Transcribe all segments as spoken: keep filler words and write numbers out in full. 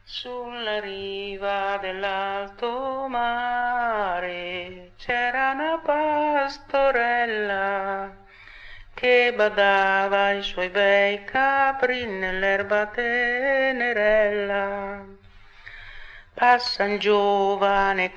Sulla riva dell'alto mare c'era una pastorella che badava ai suoi bei capri nell'erba tenerella. Passa un giovane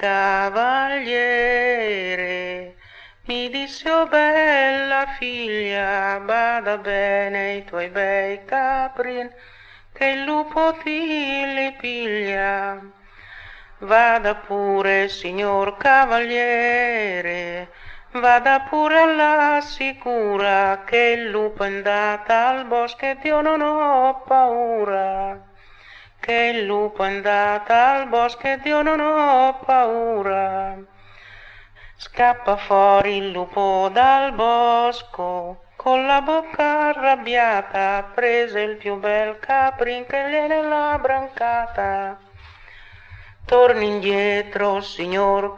cavaliere, mi disse: "Oh bella figlia, bada bene i tuoi bei capri, che il lupo ti li piglia." Vada pure, signor cavaliere, vada pure alla sicura, che il lupo è andata al bosco ed io non ho paura. Che il lupo è andata al bosco ed io non ho paura. Scappa fuori il lupo dal bosco, con la bocca arrabbiata, prese il più bel caprin che gliene l'ha brancata. Torni indietro, signor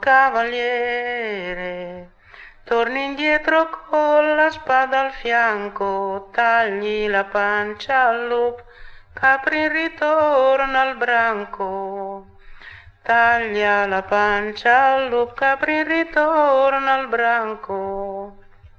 cavaliere, torni indietro con la spada al fianco, tagli la pancia al lupo, caprin ritorna al branco. Taglia la pancia al lupo, caprin ritorna al branco.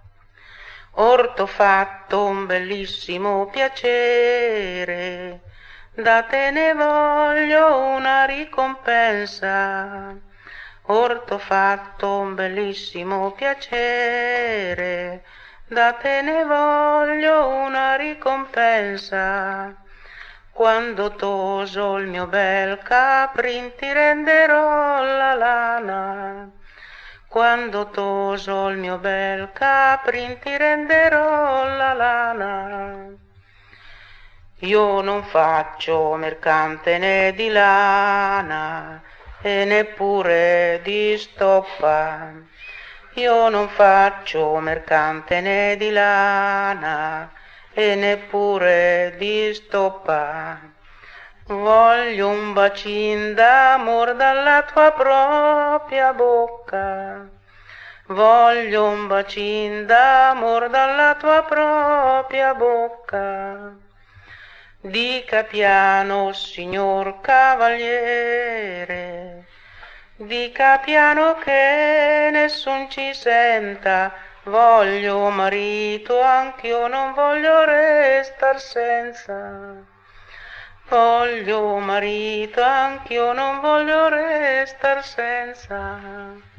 Or t'ho fatto un bellissimo piacere, da te ne voglio una ricompensa. Or t'ho fatto un bellissimo piacere, da te ne voglio una ricompensa. Quando toso il mio bel caprin ti renderò la lana. Quando toso il mio bel caprin ti renderò la lana. Io non faccio mercante né di lana e neppure di stoppa. Io non faccio mercante né di lana e neppure di stoppa. Voglio un bacin d'amor dalla tua propria bocca. Voglio un bacin d'amor dalla tua propria bocca. Dica piano, signor cavaliere, dica piano che nessun ci senta. Voglio marito, anch'io non voglio restar senza. Voglio marito, anch'io non voglio restar senza.